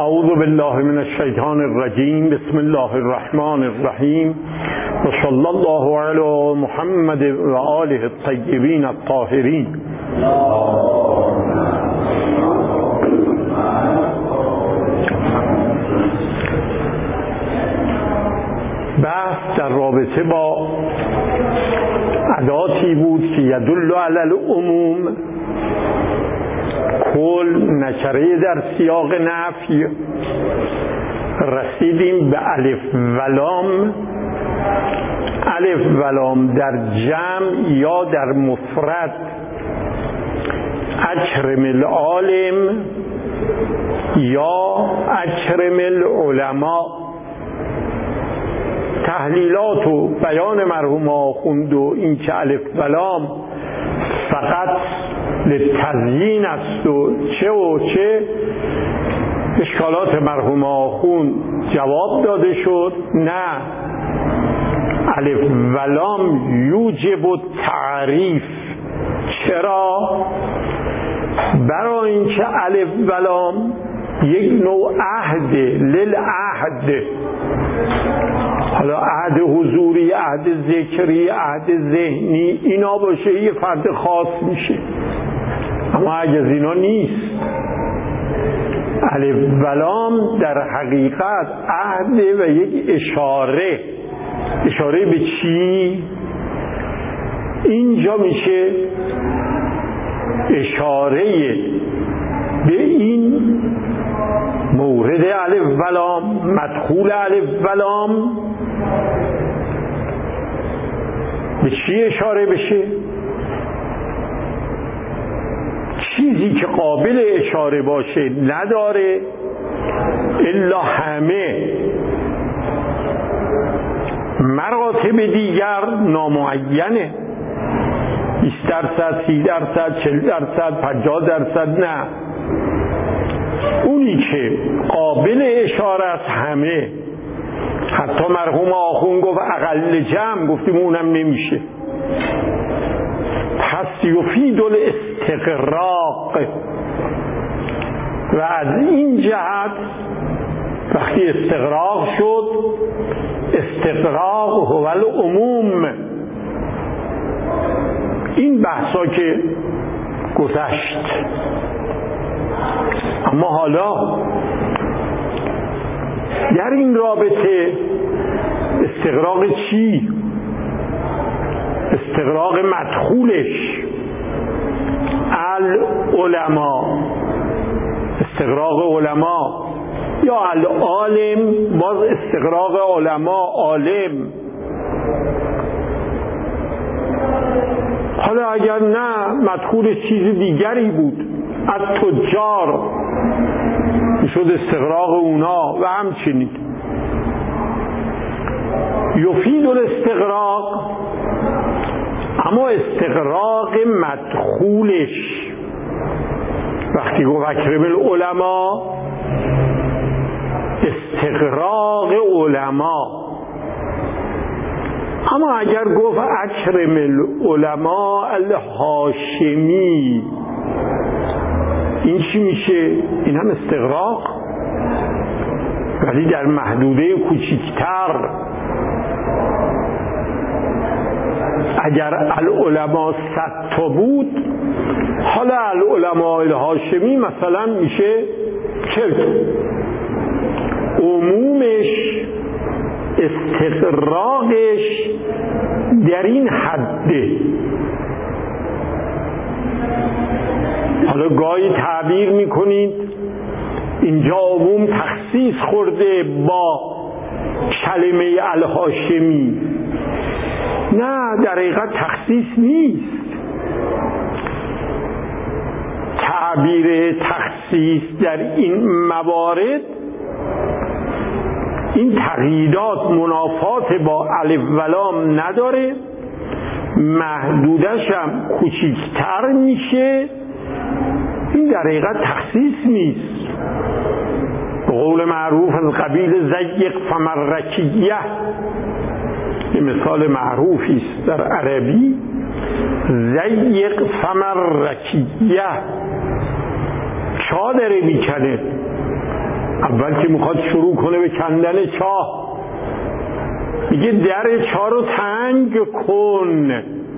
اعوذ بالله من الشیطان الرجیم. بسم الله الرحمن الرحیم و صلی الله علی محمد و آله الطیبین الطاهرین. بحث در رابطه با اداتی بود که یدل علی العموم، کل نکره در سیاق نفی. رسیدیم به الف ولام. الف ولام در جمع یا در مفرد اکرم العالم یا اکرم العلماء. تحلیلات و بیان مرحوم آخوند و این که الف ولام فقط لتزیین است و چه اشکالات مرحوم آخوند جواب داده شد. نه، الف ولام یوجب تعریف. چرا؟ برای اینکه الف ولام یک نوع عهد، للعهد، حالا عهد حضوری، عهد ذکری، عهد ذهنی، اینا باشه یه فرد خاص میشه. اما اگه از اینا نیست، الف ولام در حقیقت عهد و یک اشاره به چی؟ اینجا میشه اشاره به این مورد الف ولام، مدخول الف ولام به چی اشاره بشه؟ چیزی که قابل اشاره باشه نداره الا همه مراتب دیگر نامعینه. 20%، 30%، 40%، 50%. نه، اونی که قابل اشاره است همه. حتی مرحوم آخوند گفت اقل جمع، گفتیم اونم نمیشه. پس یفید الاستغراق. و از این جهت وقتی استغراق شد، استغراق هو العموم. این بحثا که گذشت. اما حالا در این رابطه استغراق چی؟ استغراق مدخولش العلماء، استغراق علماء یا العالم، باز استغراق علماء، عالم. حالا اگر نه مدخول چیز دیگری بود، التجار، میشد استغراق اونا و همچنین. یفید الاستغراق، اما استغراق مدخولش وقتی گفت اکرم العلماء، استغراق علماء. اما اگر گفت اکرم العلماء الهاشمی، این چی میشه؟ این هم استغراق، ولی در محدوده کوچکتر. اگر العلماء 100 تا بود، حالا العلماء الهاشمی مثلا میشه 40 تا. عمومش، استغراقش در این حده. حالا گاهی تعبیر میکنید اینجا عموم تخصیص خورده با کلمه الهاشمی. نه، در حقیقت تخصیص نیست. تعبیر تخصیص در این موارد، این تقییدات منافات با الف ولام نداره، محدودش هم کوچکتر میشه. این در حقیقت تخصیص نیست. به قول معروف از قبیل ضیق فمرکیه، این مثال معروفی است در عربی. ضیق فمرکیه، چادر میکنه، اول که میخواد شروع کنه به کندن چاه میگه در چاه رو تنگ کن.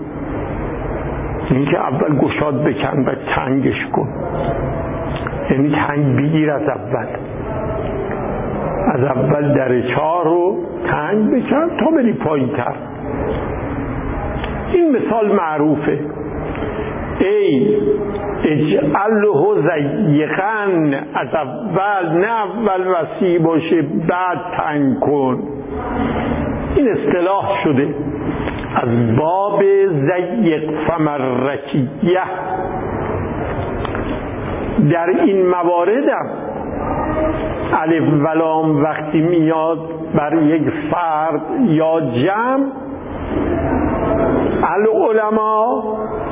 این که اول گشاد بکن و تنگش کن، یعنی تنگ بگیر از اول در چاه رو تنگ بکن تا بری پایین تر. این مثال معروفه. ای اجعله ضیقاً، از اول نه اول وسیع باشه بعد تنگ کن. این اصطلاح شده از باب ضیق فمرکیه. در این مواردم الف و لام وقتی میاد بر یک فرد یا جمع، العلماء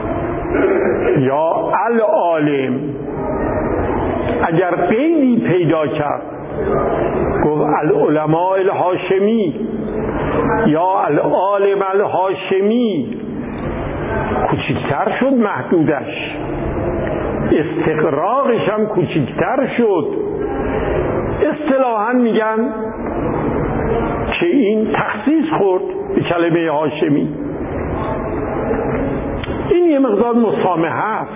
یا العالم، اگر قیدی پیدا کرد گفت العلماء الهاشمی یا العالم الهاشمی، کوچکتر شد محدودش، استقراقش هم کوچکتر شد. اصطلاحاً میگن که این تخصیص خورد به کلمه هاشمی. این یه مقدار مسامحه است،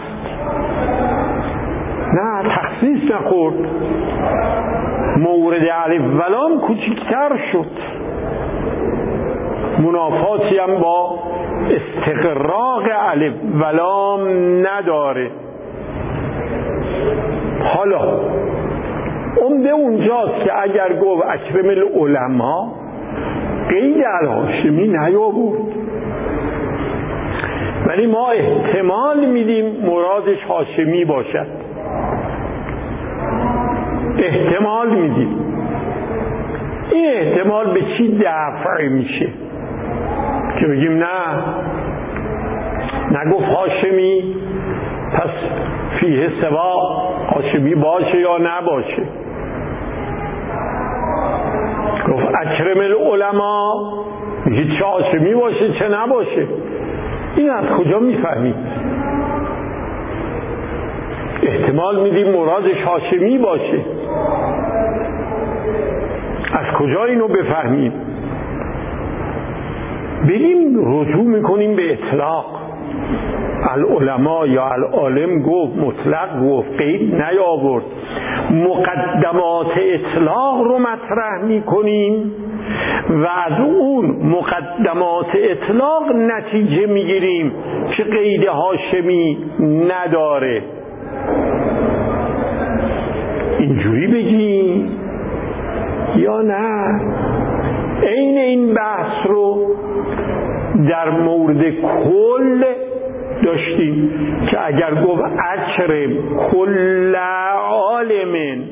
نه تخصیص نخورد، مورد الف و لام کوچکتر شد، منافاتی هم با استقراق الف و لام نداره. حالا عمده اونجاست که اگر گفت اکرم العلماء قید الهاشمی نیاورد، ولی ما احتمال میدیم مرادش هاشمی باشد، احتمال میدیم. این احتمال به چی دفع میشه که بگیم نه نگفت هاشمی پس فیه سوا، هاشمی باشه یا نباشه. گفت اکرم العلماء، میگه چه هاشمی باشه چه نباشه. این از کجا میفهمید؟ احتمال میدیم مرادش هاشمی باشه، از کجا اینو بفهمیم؟ بریم رجوع میکنیم به اطلاق. العلماء یا العالم گفت، مطلق گفت، قید نیاورد. مقدمات اطلاق رو مطرح میکنیم و از اون مقدمات اطلاق نتیجه میگیریم که قید هاشمی نداره. اینجوری بگیم یا نه؟ عین این بحث رو در مورد کل داشتیم که اگر گفت اکرم کل عالم،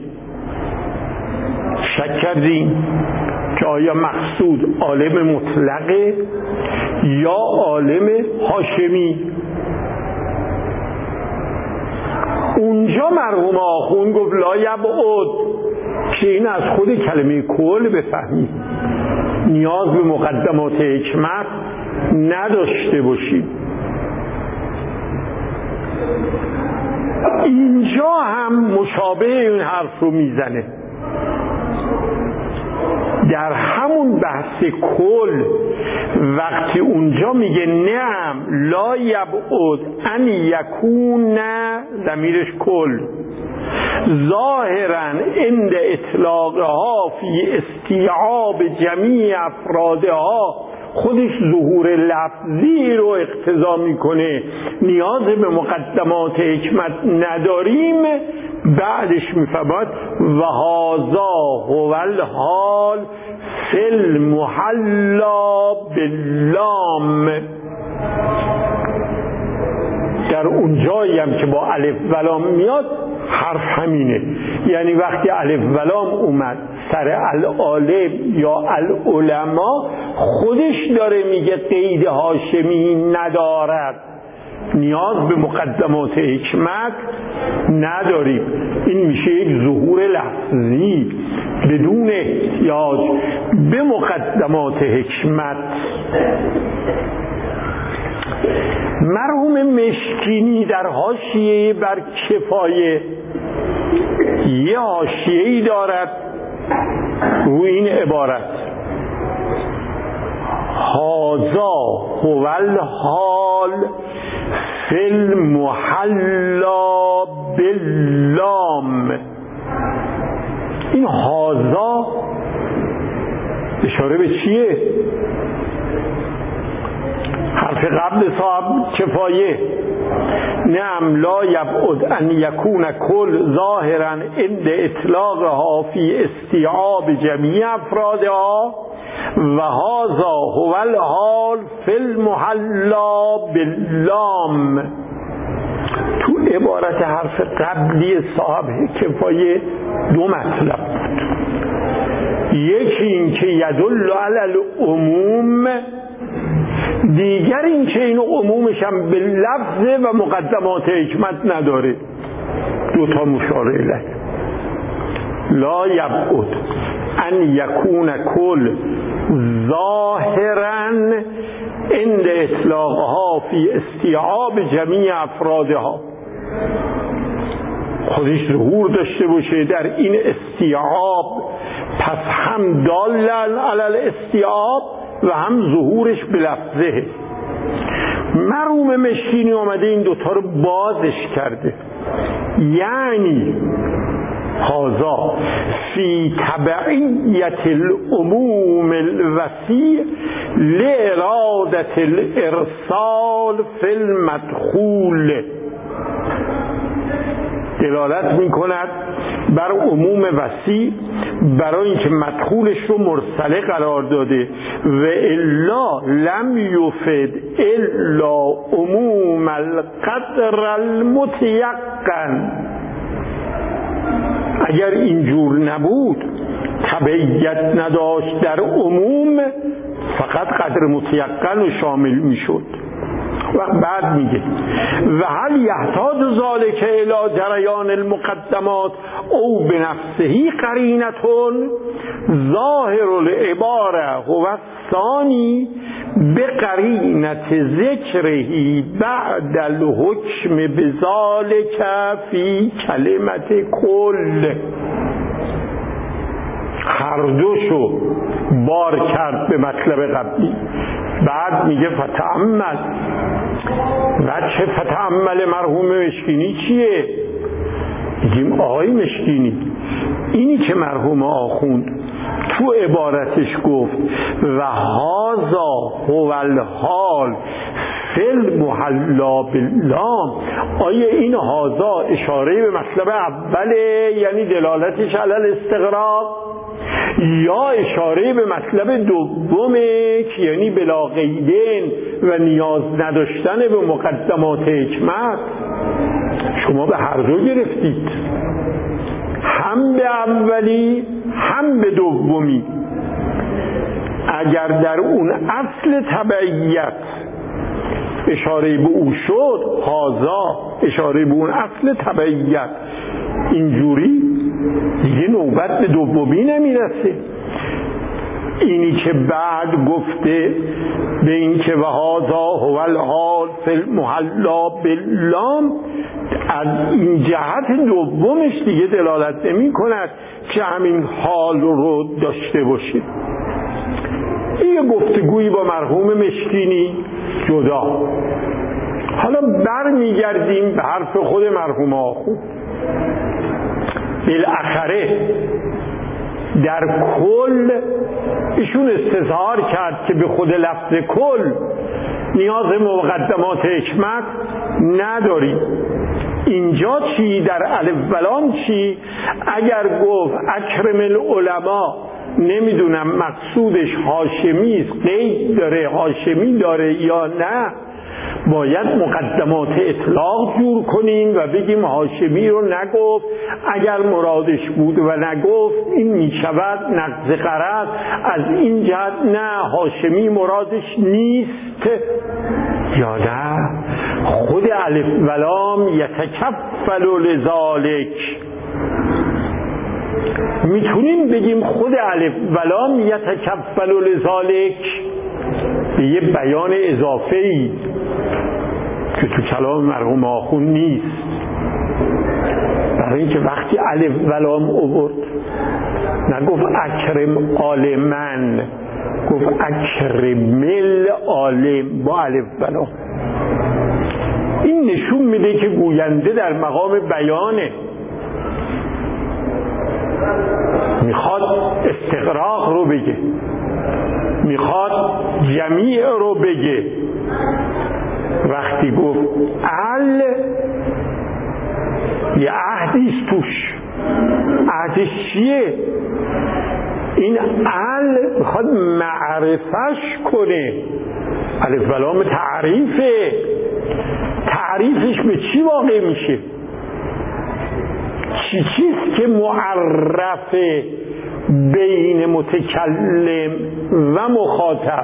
شک کردیم که آیا مقصود عالم مطلقه یا عالم هاشمی. اونجا مرحوم آخوند گفت لا یبعد، که این از خود کلمه کل بفهمید، نیاز به مقدمات حکمت نداشته باشید. اینجا هم مشابه این حرف رو میزنه. در همون بحث کل وقتی اونجا میگه نعم لا یبعد ان یکون، ضمیرش کل، ظاهرا عند اطلاقها فی استیعاب جمیع افرادها، خودش ظهور لفظی رو اقتضا میکنه، نیاز به مقدمات حکمت نداریم. بعدش میفهمد و هذا هو الحال فی المحلا باللام. در اون جایی هم که با الف و لام میاد حرف همینه، یعنی وقتی الف و لام اومد سر العالم یا العلماء، خودش داره میگه قید هاشمی ندارد، نیاز به مقدمات حکمت نداریم. این میشه یک ظهور لفظی بدون احتیاج به مقدمات حکمت. مرحوم مشکینی در حاشیه بر کفایه یه حاشیه‌ای دارد روی این عبارت: هذا هو الحال فی المحلا باللام. این هذا اشاره به چیه؟ حرف قبل صاحب کفایه. نعم لا یبعد ان یکون کل ظاهرا عند اطلاقها فی استیعاب جمیع افرادها و هذا هو الحال فی المحلا باللام. تو عبارت حرف قبلی صاحب کفایه دو مطلب بود. یکی این که یدل علی العموم، دیگر این که این عمومش هم به لفظ و مقدمات حکمت نداره. دوتا مشاره الیه. لا یبعد ان یکون کل ظاهرا عند اطلاقها فی استیعاب جمیع افرادها، خودش ظهور داشته باشه در این استیعاب، پس هم دالن علی الاستیعاب و هم ظهورش به لفظه. مرحوم مشکینی آمده این دوتا رو بازش کرده، یعنی هذا فی تبعیت العموم الوسیع لارادت الارسال فی المدخول، دلالت می کند بر عموم وسیع برای اینکه مدخولش رو مرسله قرار داده. و الا لم یفد الا عموم القدر المتیقن. اگر اینجور نبود، تبعیت نداشت در عموم، فقط قدر متیقن رو شامل می شد. وقت بعد میگه و هل یحتاج ذالک الی جریان المقدمات او بنفسه قرینتون ظاهر العباره هو الثانی بقرینت ذکره بعد الحکم بذالک فی کلمت کل. هر دوشو بار کرد به مطلب قبلی. بعد میگه فتأمل. وجه فتأمل مرحوم مشکینی چیه؟ میگیم آقای مشکینی، اینی که مرحوم آخوند تو عبارتش گفت و هذا هو الحال فی المحلا باللام، آیا این هذا اشاره به مطلب اوله یعنی دلالتش علی الاستغراق، یا اشاره به مطلب دومه که یعنی بلا قیدین و نیاز نداشتن به مقدمات حکمت؟ شما به هر دو گرفتید، هم به اولی هم به دومی. اگر در اون اصل تبعیت اشاره به او شد، هذا اشاره به اون اصل تبعیت اینجوری، دیگه نوبت به دومی نمیرسه. اینی که بعد گفته به این که و هذا هو الحال فی المحلا باللام، از این جهت دومش دیگه دلالت نمی کند که همین حال رو داشته باشه. این گفتگویی با مرحوم مشکینی جدا. حالا برمیگردیم به حرف خود مرحوم آخوند. بالاخره در کل ایشون استظهار کرد که به خود لفظ کل نیاز مقدمات حکمت نداری. اینجا چی؟ در الف و لام چی؟ اگر گفت اکرم العلماء نمیدونم مقصودش هاشمی است، قید داره، هاشمی داره یا نه، باید مقدمات اطلاق جور کنیم و بگیم هاشمی رو نگفت. اگر مرادش بود و نگفت این میشود نقض غرض. از این جهت نه، هاشمی مرادش نیست یا نه، خود الف و لام یتکفل لذالک. میتونیم بگیم خود الف و لام یتکفل لذالک به یه بیان اضافه‌ای که تو کلام مرحوم آخوند نیست. برای اینکه وقتی الف ولام آورد نگفت اکرم عالمن، گفت اکرمل عالم با الف ولام. این نشون میده که گوینده در مقام بیانه، میخواد استغراق رو بگه، میخواد جمیع رو بگه. وقتی گفت یه عهدیست توش. عهدش چیه؟ این میخواد معرفش کنه. الف ولام تعریفه. تعریفش به چی واقع میشه؟ چیست که معرفه بین متکلم و مخاطب؟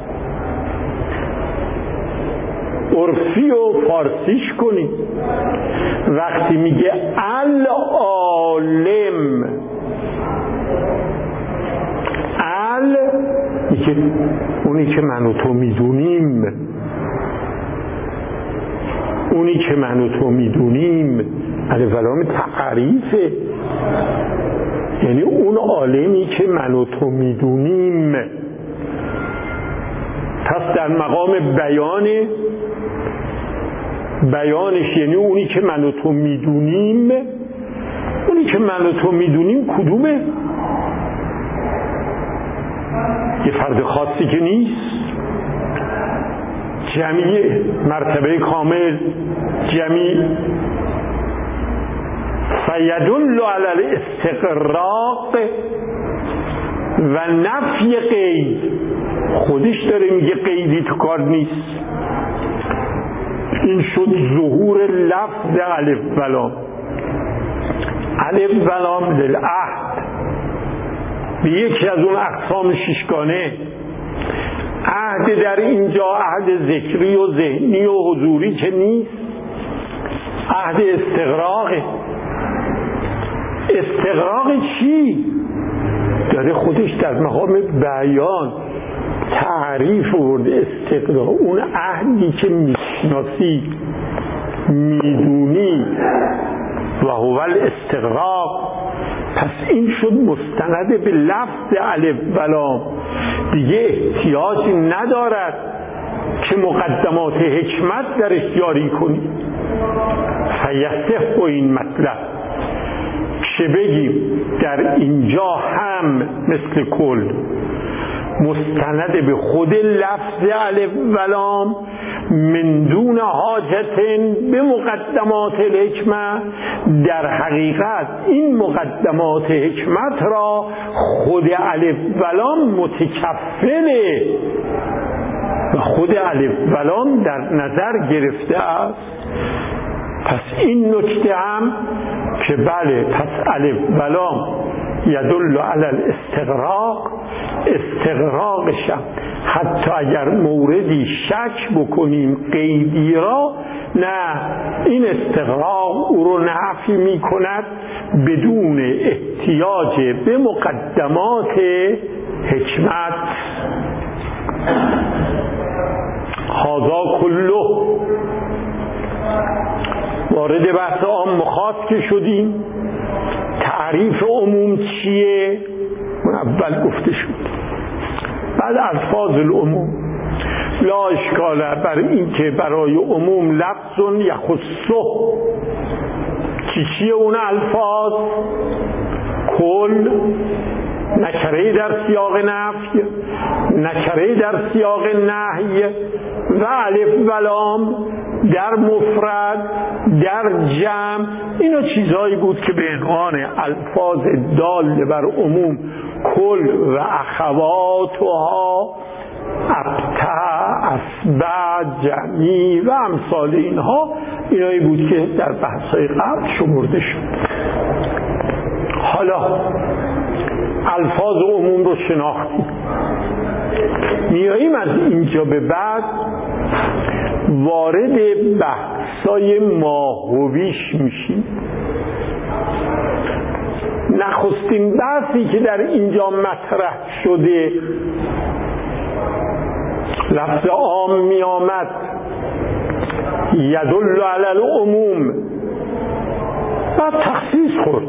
عرفی و فارسیش کنی. وقتی میگه العالم، میگه اونی که من و تو میدونیم، اونی که من و تو میدونیم. الف ولام تعریفه، یعنی اون عالمی که من و تو میدونیم. پس در مقام بیانش یعنی اونی که من و تو میدونیم. اونی که من و تو میدونیم کدومه؟ یه فرد خاصی که نیست، جمعی مرتبه کامل، جمعی. فیدل علی الاستغراق و نفی قید. خودش داره میگه قیدی تو کار نیست. این شد ظهور لفظ الف ولام. الف ولام للعهد، به یکی از اون اقسام ششگانه. عهد در اینجا عهد ذکری و ذهنی و حضوری که نیست، عهد استغراقه. استغراق چی؟ داره خودش در مقام بیان تعریف ورده. استغراق اون عهدی که میشناسی، میدونی، و هو الاستغراق. پس این شد مستند به لفظ الف ولام، دیگه احتیاجی ندارد که مقدمات حکمت درش جاری کنی. فیصح با این مطلب که بگیم در اینجا هم مثل کل مستند به خود لفظ الف ولام من دون حاجت به مقدمات الحکمت. در حقیقت این مقدمات حکمت را خود الف ولام متکفله و خود الف ولام در نظر گرفته است. پس این نکته هم که بله، پس الف ولام یدل علی الاستغراق، استغراقشم حتی اگر موردی شک بکنیم قیدی را، نه، این استغراق او رو نفی می کند بدون احتیاج به مقدمات حکمت. هذا کله. وارد بحث عام خاص که شدیم، تعریف عموم چیه؟ اول گفته شد. بعد الفاظ العموم. لا اشکال بر این که برای عموم لفظ یخصه. چیه اون الفاظ؟ کل، نکره در سیاق نفی، نکره در سیاق نهی و الف ولام در مفرد، در جمع. اینا چیزهایی بود که به عنوان الفاظ دال بر عموم کل و اخواتها، ابتع، اصبع، جمعی و امثال اینها، اینایی بود که در بحث‌های قبل شمرده شد. حالا الفاظ عموم رو شناختیم، میاییم از اینجا به بعد وارد بحثای ماهویش میشیم. نخستین بحثی که در اینجا مطرح شده، لفظ عام می آمد یدل علی العموم، بعد تخصیص خورد.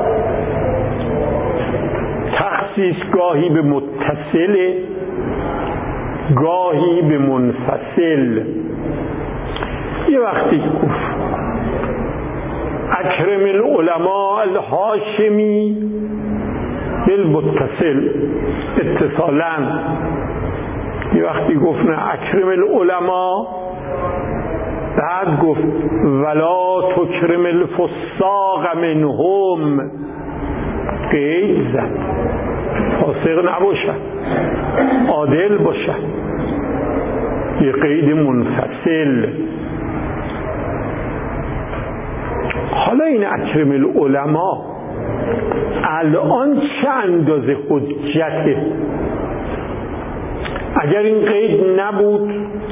تخصیص گاهی به متصل، گاهی به منفصل. یه وقتی گفت اکرم العلماء الهاشمی بالمتصل اتصالا، یه وقتی گفت نه اکرم العلماء، بعد گفت ولا تکرم الفساق منهم، قید زد، فاسق نباشد، عادل باشد، یه قید منفصل. حالا این اکرم العلماء الان چه اندازه حجته؟ اگر این قید نبود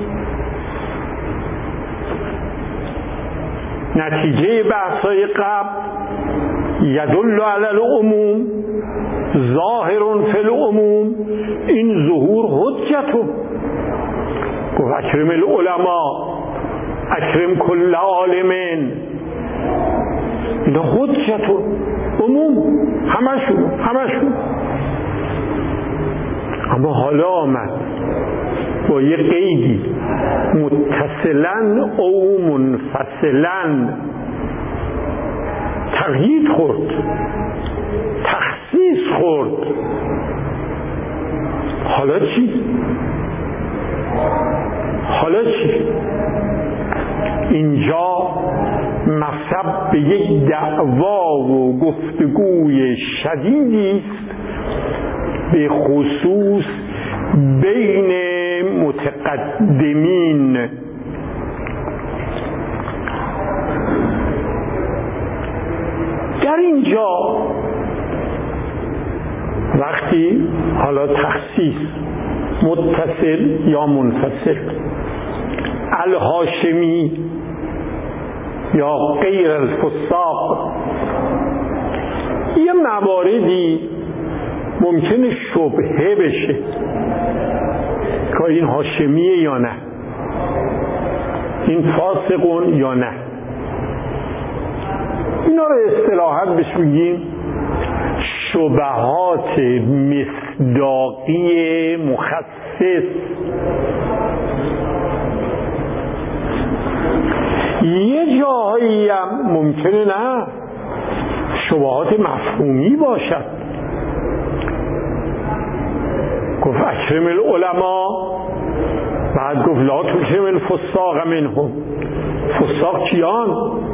نتیجه بحثای قبل یدل علی العموم ظاهر فی العموم، این ظهور حجته. گفت اکرم العلماء، اکرم کل عالم، اینا حجته، عموم، همشون. اما حالا آمد با یه قیدی متصلا او منفصلا تقیید خورد، تخصیص خورد. حالا چی؟ اینجا مصب به یک دعوا و گفتگوی شدیدی است به خصوص بین متقدمین. در اینجا وقتی حالا تخصیص متصل یا منفصل، الهاشمی یا غیر الفساق، یه مواردی ممکنه شبهه بشه که این هاشمیه یا نه، این فاسقون یا نه. اینا رو اصطلاحاً بهش میگیم شبهات مصداقی مخصص. یه جاهایی هم ممکنه نه، شبهات مفهومی باشد. گفت اکرم العلماء، بعد گفت لا تکرم الفساق منهم. فساق کیان؟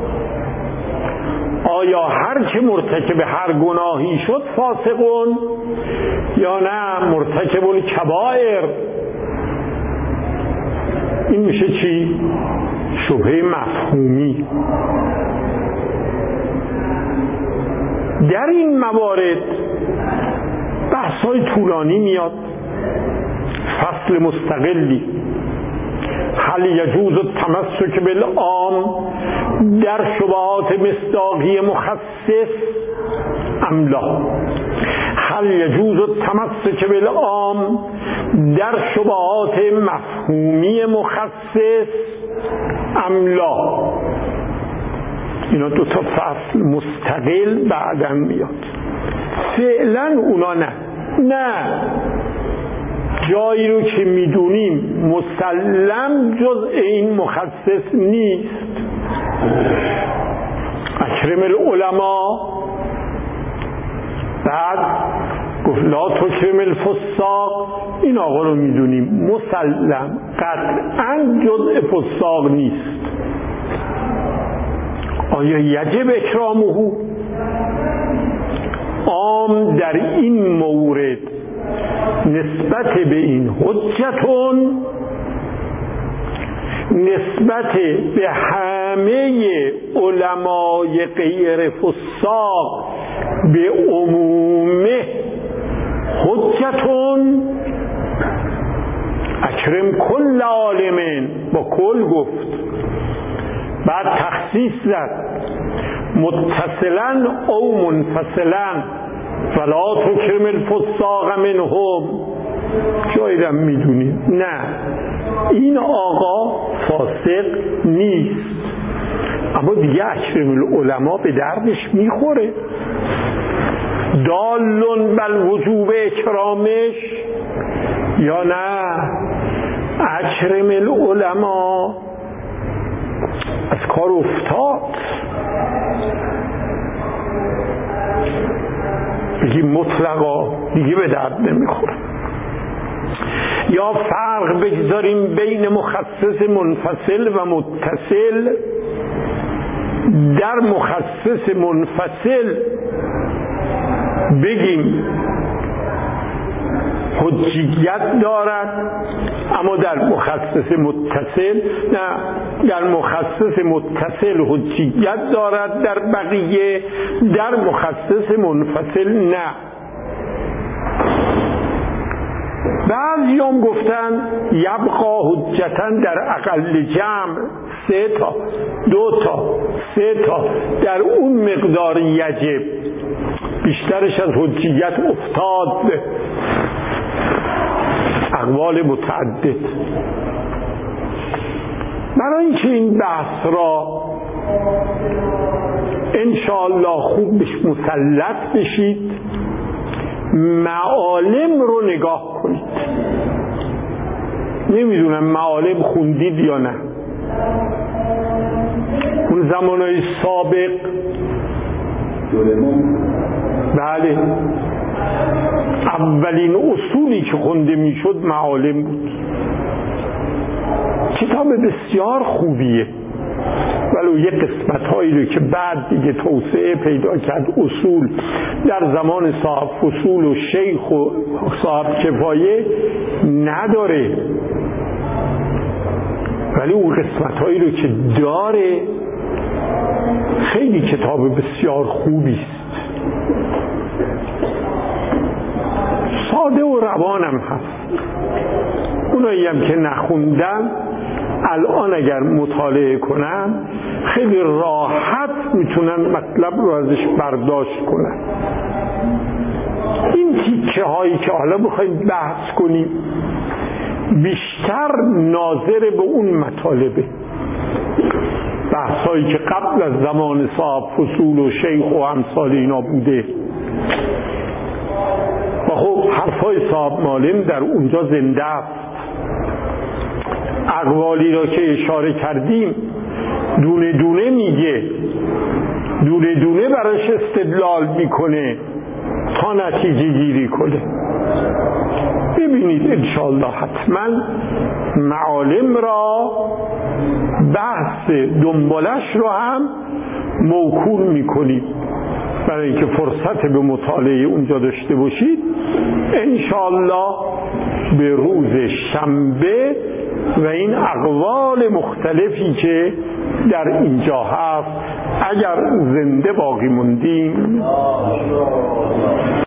آیا هر که مرتکب هر گناهی شد فاسقون، یا نه مرتکب الکبائر؟ این میشه چی؟ شبهه مفهومی. در این موارد بحث‌های طولانی میاد، فصل مستقلی. هل یجوز التمسک بالعام در شبهات مصداقی مخصص ام لا؟ هل یجوز التمسک بالعام در شبهات مفهومی مخصص ام لا؟ اینا دو تا فصل مستقل بعداً میاد. فعلا اونا نه جایی رو که میدونیم مسلم جزء این مخصص نیست. اکرم العلماء، بعد گفت لا تکرم الفساق، این آقا رو میدونیم مسلم قطعاً جزء فساق نیست. آیا یجب اکرامه؟ عام در این مورد نسبت به این حجتون، نسبت به همه علمای غیر فساق به عمومه حجتون. اکرم کل عالمین، با کل گفت، بعد تخصیص زد متصلا او منفصلا، فلا تکرم الفساق منهم. جایدم میدونیم نه، این آقا فاسق نیست، اما دیگه اکرم العلماء به دردش میخوره. دالون بل وجوب اکرامش یا نه اکرم العلماء از کار افتاد، بگی مطلقا دیگه به درد نمیخوره. یا فرق بگذاریم بین مخصص منفصل و متصل. در مخصص منفصل بگیم حجیت دارد، اما در مخصص متصل نه. در مخصص متصل حجیت دارد در بقیه، در مخصص منفصل نه. بعضی هم گفتن یبقا حجتاً در اقل جمع 3 تا 2 تا 3 تا در اون مقدار یجب، بیشترش از حجیت افتاد. اقوال متعدد. برای اینکه این بحث را انشاءالله خوب بهش مسلط بشید، معالم رو نگاه کنید. نمیدونم معالم خوندید یا نه. اون زمانهای سابق بله اولین اصولی که خونده میشد معالم بود. کتاب بسیار خوبیه، ولو یه قسمت هایی رو که بعد دیگه توسعه پیدا کرد اصول در زمان صاحب فصول و شیخ و صاحب کفایه نداره، ولی اون قسمت هایی رو که داره خیلی کتاب بسیار خوبی است. ساده و روانم هست. اونایی هم که نخوندن الان اگر مطالعه کنن خیلی راحت میتونن مطلب رو ازش برداشت کنن. این تیکه هایی که حالا بخوایم بحث کنیم بیشتر ناظر به اون مطالبه، بحث هایی که قبل از زمان صاحب فصول و شیخ و امثال اینا بوده. و خب حرفای صاحب معلم در اونجا زنده است. اقوالی را که اشاره کردیم دونه دونه میگه، دونه دونه براش استدلال میکنه تا نتیجه گیری کنه. ببینید انشاءالله حتما معالم را بحث دنبالش رو هم موکول میکنیم برای اینکه فرصت به مطالعه اونجا داشته باشید. انشاءالله به روز شنبه و این اقوال مختلفی که در اینجا هست اگر زنده باقی موندیم